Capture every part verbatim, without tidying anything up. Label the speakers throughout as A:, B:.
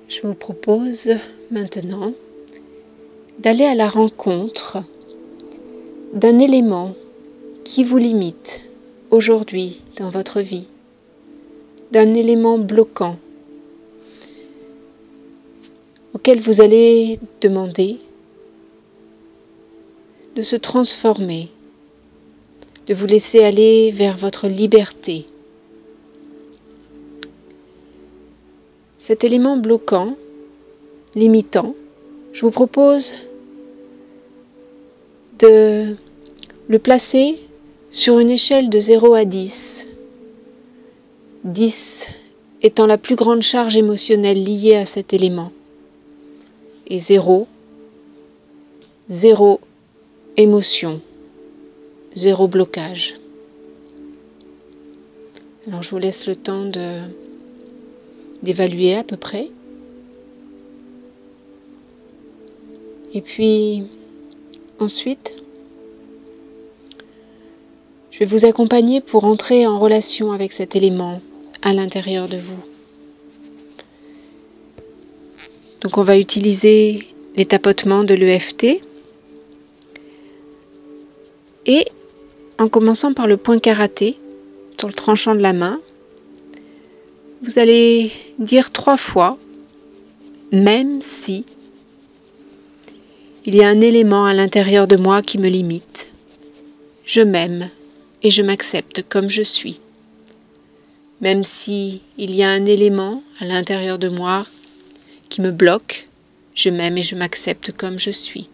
A: Je vous propose maintenant d'aller à la rencontre d'un élément qui vous limite aujourd'hui dans votre vie, d'un élément bloquant auquel vous allez demander de se transformer, de vous laisser aller vers votre liberté. Cet élément bloquant, limitant, je vous propose de le placer sur une échelle de zéro à dix. dix étant la plus grande charge émotionnelle liée à cet élément. Et zéro, zéro émotion, zéro blocage. Alors je vous laisse le temps de, d'évaluer à peu près. Et puis ensuite, je vais vous accompagner pour entrer en relation avec cet élément à l'intérieur de vous. Donc on va utiliser les tapotements de l'E F T et en commençant par le point karaté sur le tranchant de la main, vous allez dire trois fois « même si » il y a un élément à l'intérieur de moi qui me limite. Je m'aime et je m'accepte comme je suis. Même si il y a un élément à l'intérieur de moi qui me bloque, je m'aime et je m'accepte comme je suis.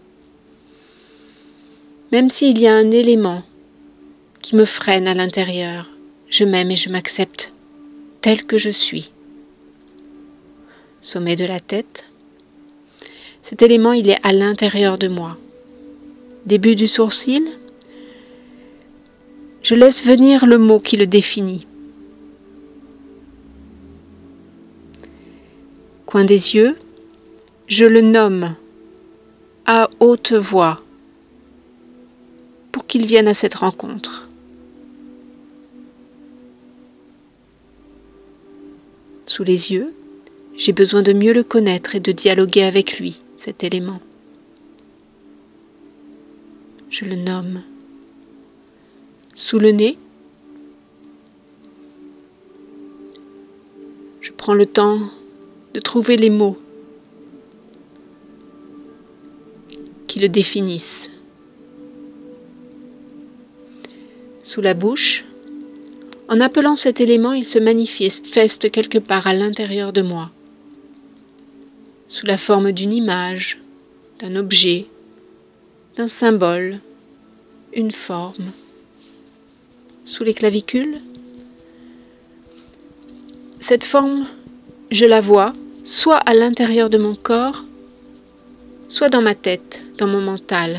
A: Même s'il y a un élément qui me freine à l'intérieur, je m'aime et je m'accepte tel que je suis. Sommet de la tête. Cet élément, il est à l'intérieur de moi. Début du sourcil, je laisse venir le mot qui le définit. Coin des yeux, je le nomme à haute voix pour qu'il vienne à cette rencontre. Sous les yeux, j'ai besoin de mieux le connaître et de dialoguer avec lui, cet élément. Je le nomme. Sous le nez, je prends le temps de trouver les mots qui le définissent. Sous la bouche, en appelant cet élément, il se manifeste quelque part à l'intérieur de moi, sous la forme d'une image, d'un objet, d'un symbole, une forme. Sous les clavicules, cette forme, je la vois soit à l'intérieur de mon corps, soit dans ma tête, dans mon mental.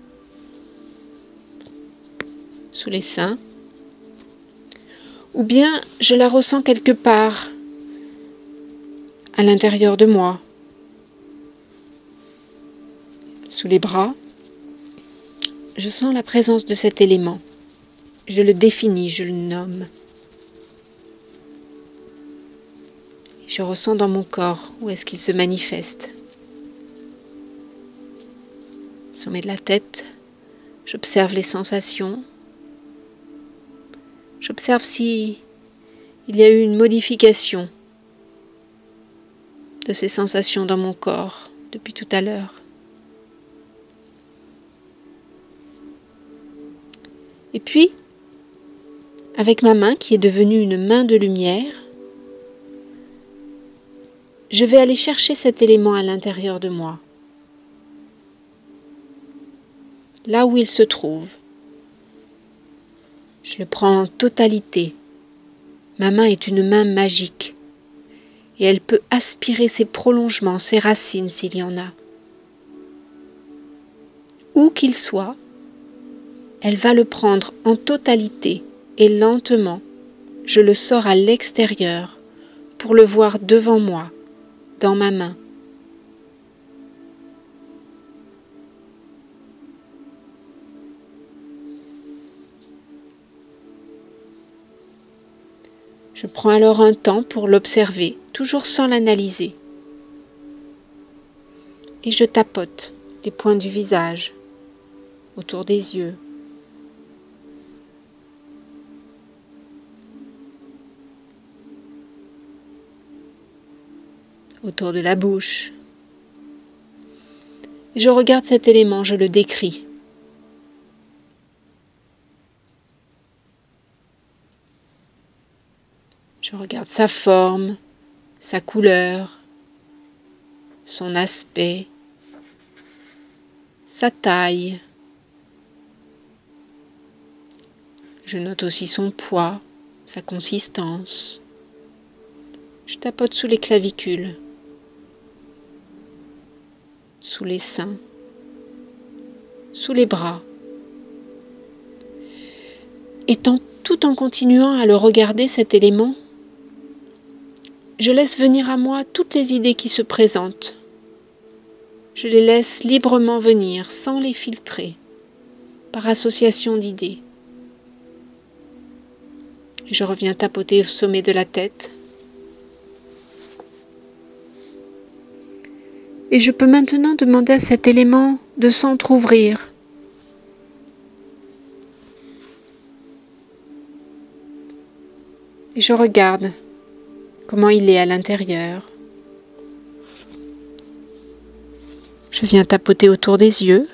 A: Sous les seins, ou bien je la ressens quelque part à l'intérieur de moi. Sous les bras, je sens la présence de cet élément. Je le définis, je le nomme. Je ressens dans mon corps où est-ce qu'il se manifeste. Sommet de la tête, j'observe les sensations. J'observe si il y a eu une modification de ces sensations dans mon corps depuis tout à l'heure. Et puis, avec ma main qui est devenue une main de lumière, je vais aller chercher cet élément à l'intérieur de moi, là où il se trouve. Je le prends en totalité. Ma main est une main magique et elle peut aspirer ses prolongements, ses racines s'il y en a. Où qu'il soit, elle va le prendre en totalité et lentement, je le sors à l'extérieur pour le voir devant moi, dans ma main. Je prends alors un temps pour l'observer, toujours sans l'analyser. Et je tapote les points du visage, autour des yeux. Autour de la bouche. Et je regarde cet élément, je le décris. Je regarde sa forme, sa couleur, son aspect, sa taille. Je note aussi son poids, sa consistance. Je tapote sous les clavicules, sous les seins, sous les bras. Et tant, tout en continuant à le regarder, cet élément, je laisse venir à moi toutes les idées qui se présentent. Je les laisse librement venir, sans les filtrer, par association d'idées. Je reviens tapoter au sommet de la tête. Et je peux maintenant demander à cet élément de s'entrouvrir. Et je regarde comment il est à l'intérieur. Je viens tapoter autour des yeux.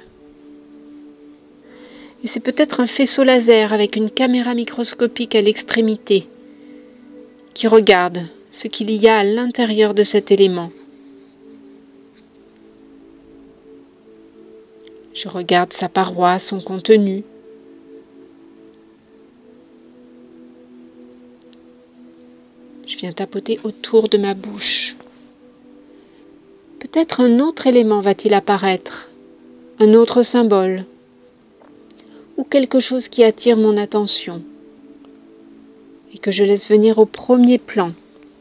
A: Et c'est peut-être un faisceau laser avec une caméra microscopique à l'extrémité qui regarde ce qu'il y a à l'intérieur de cet élément. Je regarde sa paroi, son contenu. Je viens tapoter autour de ma bouche. Peut-être un autre élément va-t-il apparaître, un autre symbole, ou quelque chose qui attire mon attention et que je laisse venir au premier plan,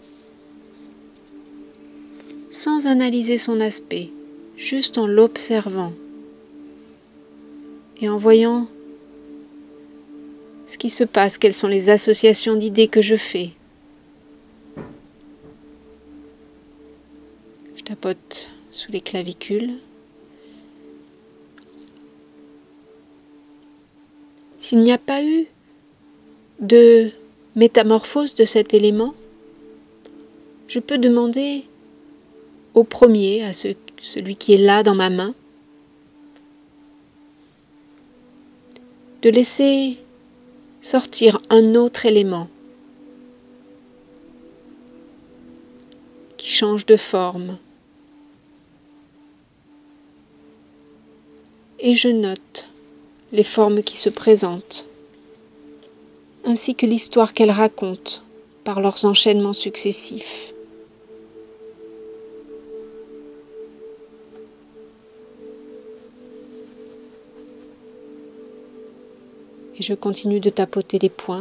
A: sans analyser son aspect, juste en l'observant et en voyant ce qui se passe, quelles sont les associations d'idées que je fais. Je tapote sous les clavicules. S'il n'y a pas eu de métamorphose de cet élément, je peux demander au premier, à ce, celui qui est là dans ma main, de laisser sortir un autre élément qui change de forme. Et je note les formes qui se présentent, ainsi que l'histoire qu'elles racontent par leurs enchaînements successifs. Et je continue de tapoter les points.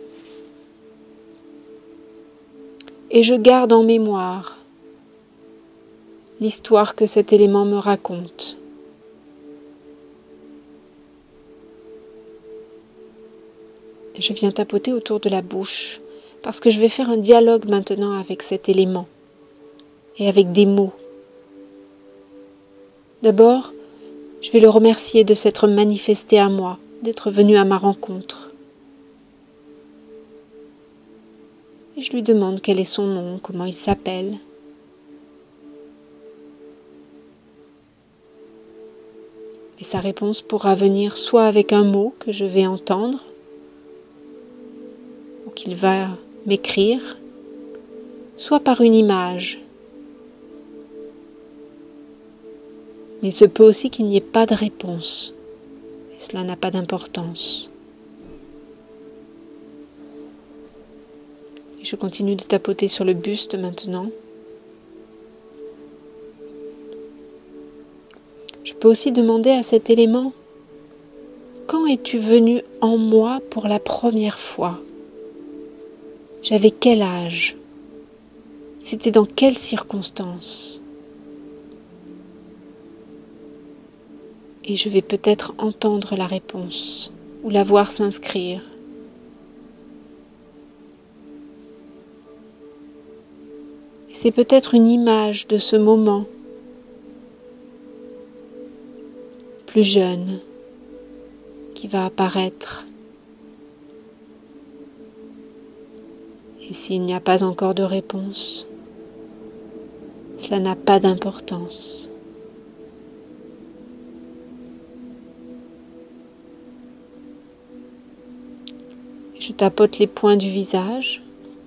A: Et je garde en mémoire l'histoire que cet élément me raconte. Et je viens tapoter autour de la bouche, parce que je vais faire un dialogue maintenant avec cet élément et avec des mots. D'abord, je vais le remercier de s'être manifesté à moi, d'être venu à ma rencontre. Et je lui demande quel est son nom, comment il s'appelle. Et sa réponse pourra venir soit avec un mot que je vais entendre, ou qu'il va m'écrire, soit par une image. Mais il se peut aussi qu'il n'y ait pas de réponse. Et cela n'a pas d'importance. Et je continue de tapoter sur le buste maintenant. Je peux aussi demander à cet élément: quand es-tu venu en moi pour la première fois? J'avais quel âge? C'était dans quelles circonstances? Et je vais peut-être entendre la réponse ou la voir s'inscrire. Et c'est peut-être une image de ce moment plus jeune qui va apparaître. Et s'il n'y a pas encore de réponse, cela n'a pas d'importance. Je tapote les points du visage.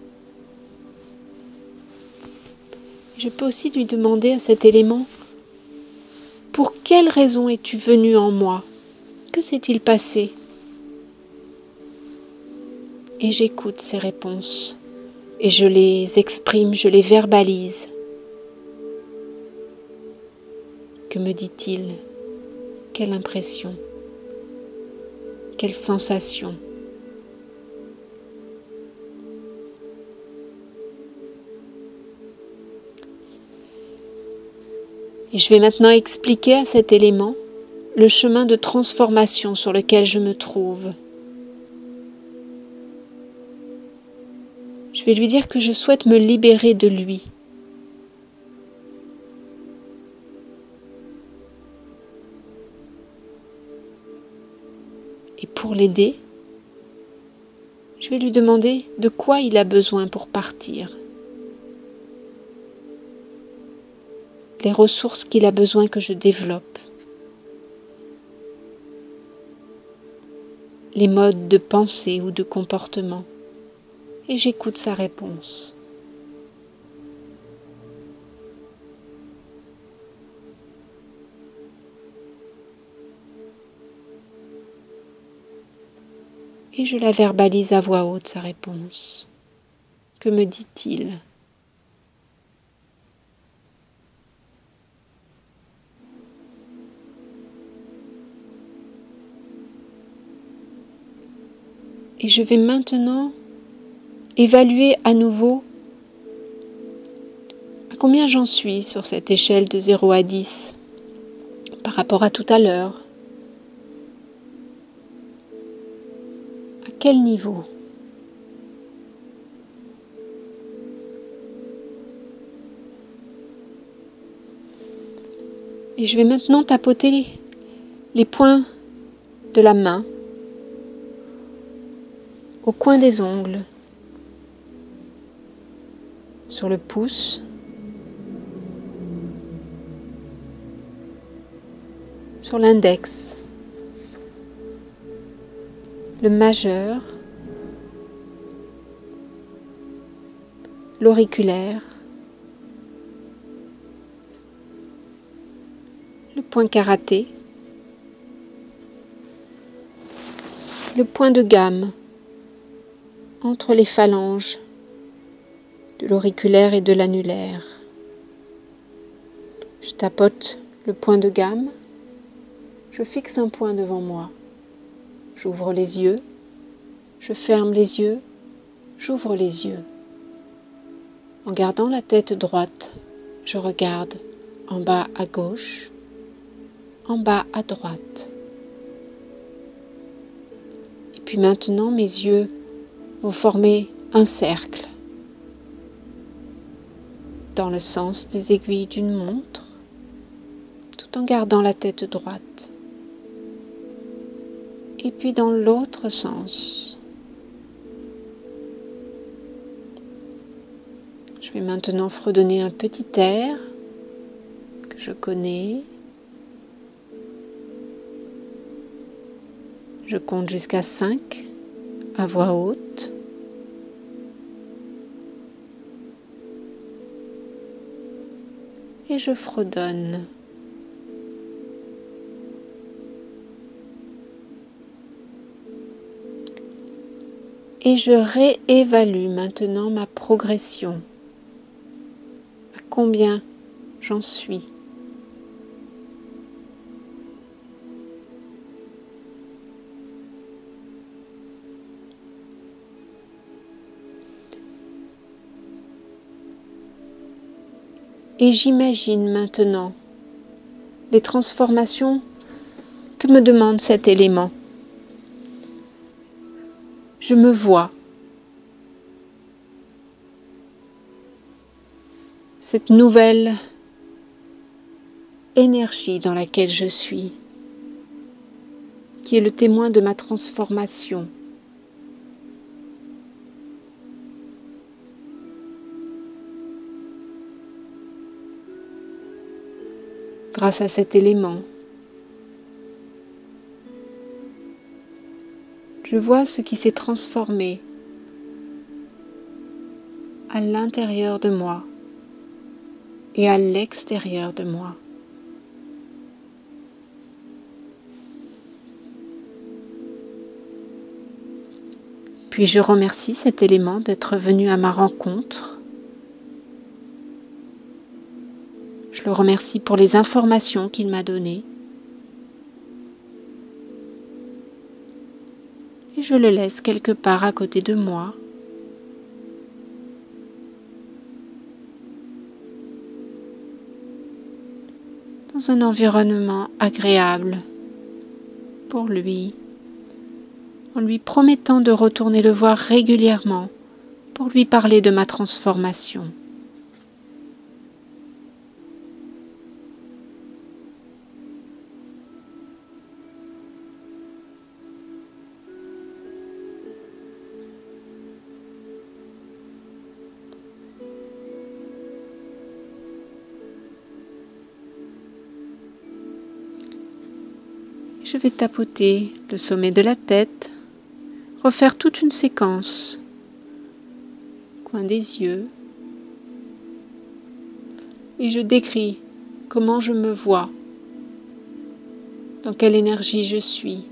A: Je peux aussi lui demander à cet élément: pour quelle raison es-tu venu en moi? Que s'est-il passé? Et j'écoute ces réponses et je les exprime, je les verbalise. Que me dit-il? Quelle impression? Quelle sensation? Et je vais maintenant expliquer à cet élément le chemin de transformation sur lequel je me trouve. Je vais lui dire que je souhaite me libérer de lui. Et pour l'aider, je vais lui demander de quoi il a besoin pour partir. Les ressources qu'il a besoin que je développe. Les modes de pensée ou de comportement. Et j'écoute sa réponse. Et je la verbalise à voix haute, sa réponse. Que me dit-il ? Et je vais maintenant évaluer à nouveau à combien j'en suis sur cette échelle de zéro à dix par rapport à tout à l'heure. À quel niveau ? Et je vais maintenant tapoter les, les points de la main au coin des ongles, sur le pouce, sur l'index, le majeur, l'auriculaire, le point karaté, le point de gamme entre les phalanges de l'auriculaire et de l'annulaire. Je tapote le point de gamme, je fixe un point devant moi. J'ouvre les yeux, je ferme les yeux, j'ouvre les yeux. En gardant la tête droite, je regarde en bas à gauche, en bas à droite. Et puis maintenant, mes yeux vont former un cercle dans le sens des aiguilles d'une montre, tout en gardant la tête droite. Et puis dans l'autre sens. Je vais maintenant fredonner un petit air que je connais. Je compte jusqu'à cinq à voix haute. Et je fredonne. Et je réévalue maintenant ma progression. À combien j'en suis ? Et j'imagine maintenant les transformations que me demande cet élément. Je me vois. Cette nouvelle énergie dans laquelle je suis. qui est le témoin de ma transformation. Grâce à cet élément, je vois ce qui s'est transformé à l'intérieur de moi et à l'extérieur de moi. Puis je remercie cet élément d'être venu à ma rencontre. Je le remercie pour les informations qu'il m'a données. Et je le laisse quelque part à côté de moi. Dans un environnement agréable pour lui, en lui promettant de retourner le voir régulièrement pour lui parler de ma transformation. Je vais tapoter le sommet de la tête, refaire toute une séquence, coin des yeux, et je décris comment je me vois, dans quelle énergie je suis.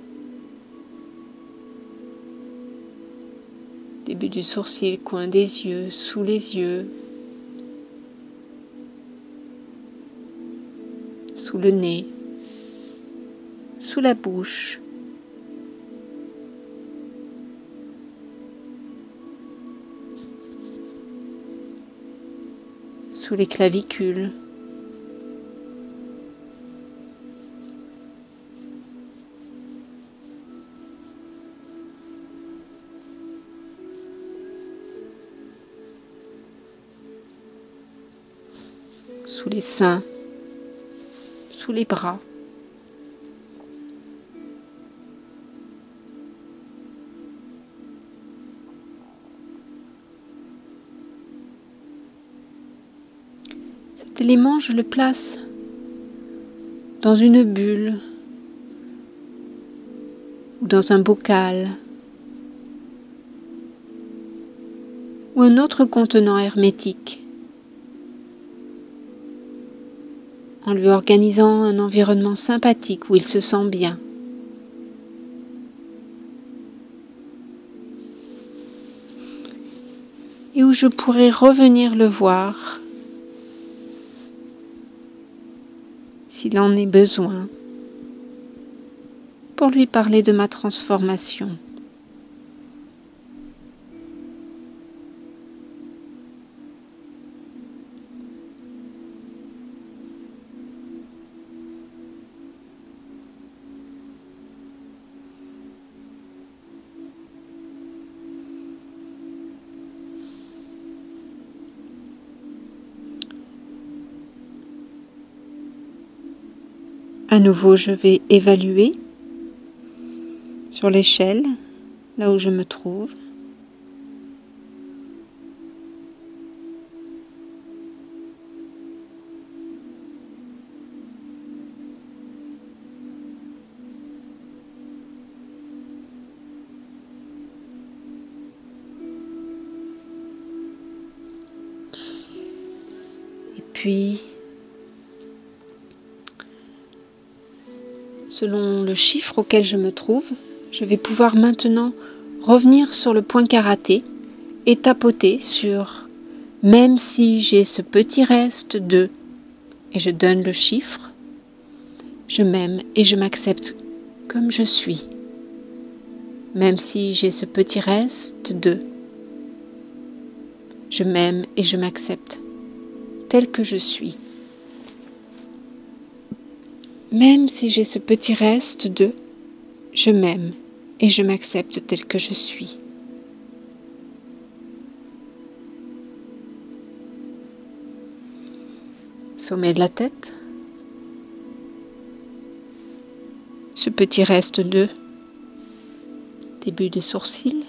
A: Début du sourcil, coin des yeux, sous les yeux, sous le nez, sous la bouche, sous les clavicules, sous les seins, sous les bras. Cet élément, je le place dans une bulle ou dans un bocal ou un autre contenant hermétique, en lui organisant un environnement sympathique où il se sent bien. Et où je pourrais revenir le voir s'il en est besoin pour lui parler de ma transformation. À nouveau, je vais évaluer sur l'échelle, là où je me trouve. Et puis, selon le chiffre auquel je me trouve, je vais pouvoir maintenant revenir sur le point karaté et tapoter sur « même si j'ai ce petit reste de » et je donne le chiffre, je m'aime et je m'accepte comme je suis. Même si j'ai ce petit reste de, je m'aime et je m'accepte tel que je suis. Même si j'ai ce petit reste de, je m'aime et je m'accepte tel que je suis. Sommet de la tête. Ce petit reste de, début des sourcils.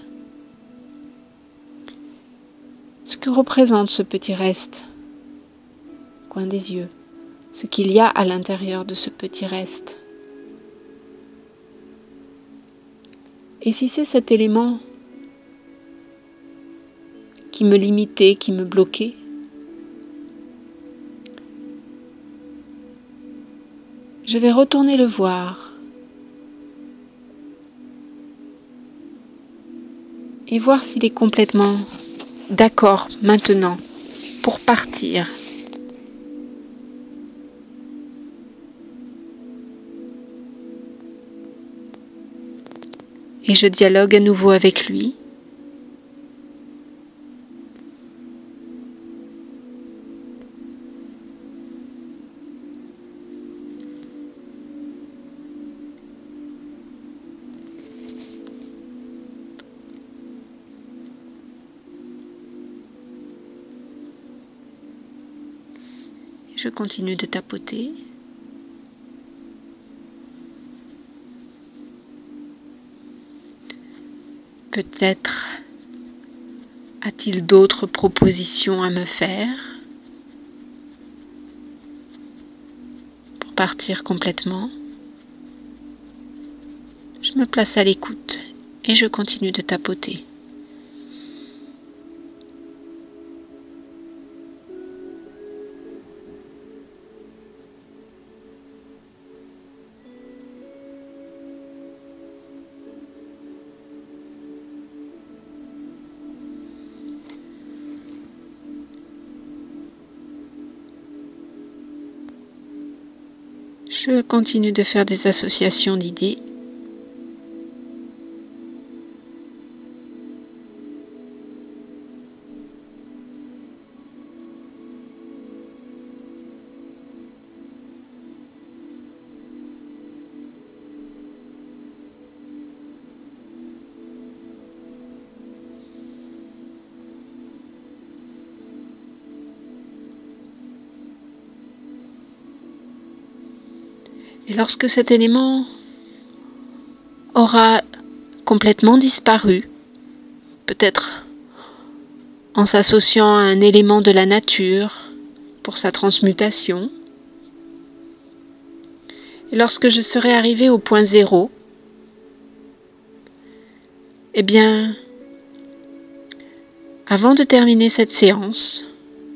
A: Ce que représente ce petit reste, coin des yeux, ce qu'il y a à l'intérieur de ce petit reste. Et si c'est cet élément qui me limitait, qui me bloquait, je vais retourner le voir et voir s'il est complètement d'accord maintenant pour partir. Et je dialogue à nouveau avec lui. Je continue de tapoter. Peut-être a-t-il d'autres propositions à me faire pour partir complètement. Je me place à l'écoute et je continue de tapoter. Je continue de faire des associations d'idées. Et lorsque cet élément aura complètement disparu, peut-être en s'associant à un élément de la nature pour sa transmutation, et lorsque je serai arrivé au point zéro, eh bien, avant de terminer cette séance,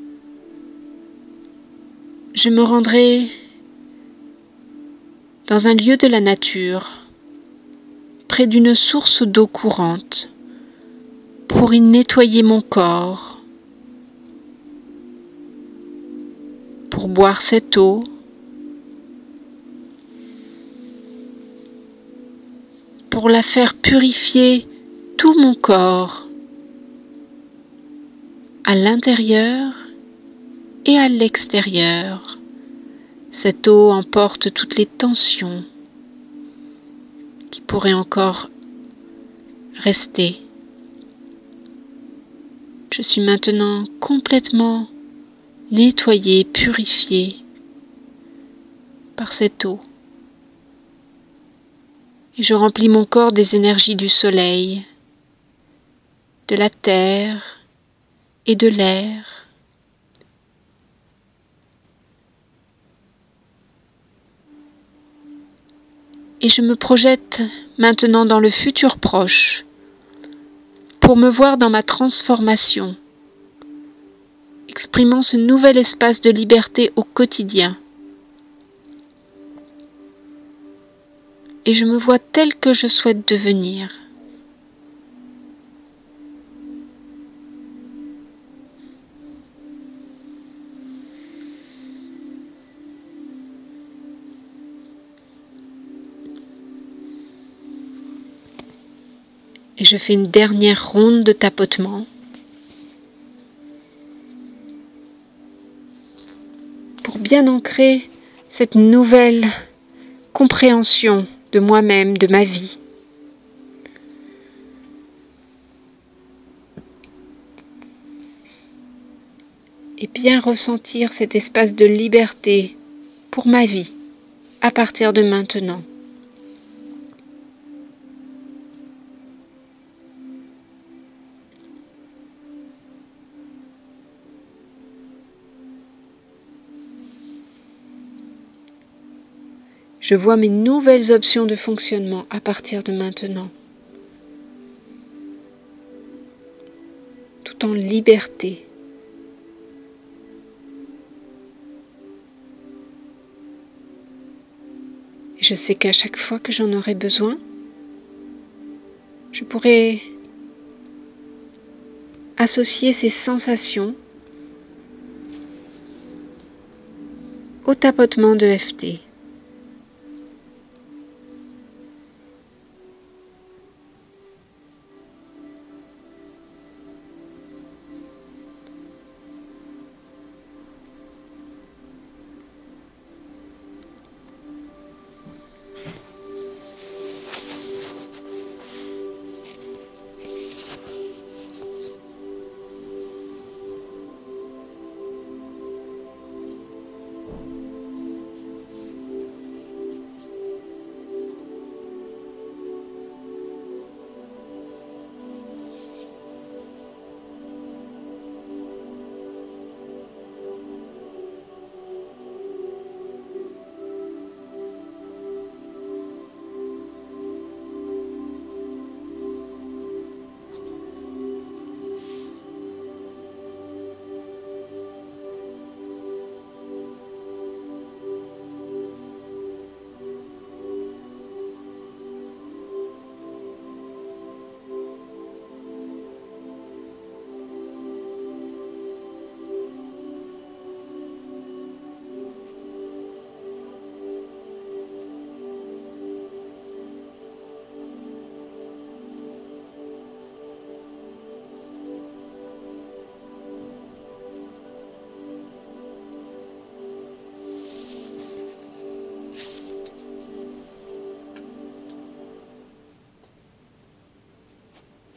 A: je me rendrai dans un lieu de la nature, près d'une source d'eau courante, pour y nettoyer mon corps, pour boire cette eau, pour la faire purifier tout mon corps, à l'intérieur et à l'extérieur. Cette eau emporte toutes les tensions qui pourraient encore rester. Je suis maintenant complètement nettoyée, purifiée par cette eau. Et je remplis mon corps des énergies du soleil, de la terre et de l'air. Et je me projette maintenant dans le futur proche pour me voir dans ma transformation, exprimant ce nouvel espace de liberté au quotidien. Et je me vois tel que je souhaite devenir. Et je fais une dernière ronde de tapotement pour bien ancrer cette nouvelle compréhension de moi-même, de ma vie. Et bien ressentir cet espace de liberté pour ma vie à partir de maintenant. Je vois mes nouvelles options de fonctionnement à partir de maintenant, tout en liberté. Et je sais qu'à chaque fois que j'en aurai besoin, je pourrai associer ces sensations au tapotement de F T.